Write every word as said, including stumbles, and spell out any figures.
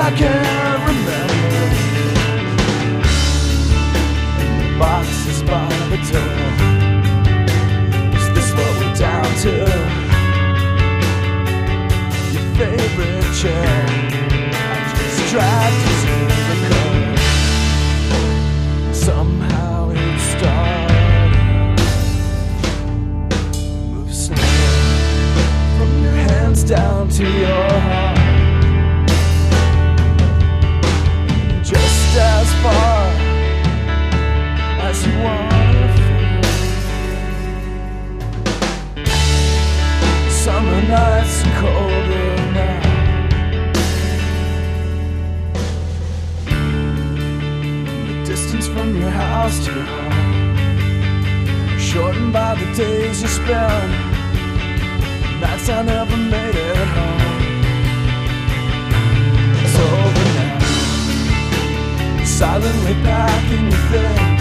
I can't remember. Boxes by the door. Is this what we're down to? Your favorite chair I just dragged you to the curb. Somehow it started. Move slow from your hands down to your heart. Just as far as you wanna feel. Summer nights are colder now. The distance from your house to your home, shortened by the days you spend, nights I never made it home. It's over now. Silently packing your things,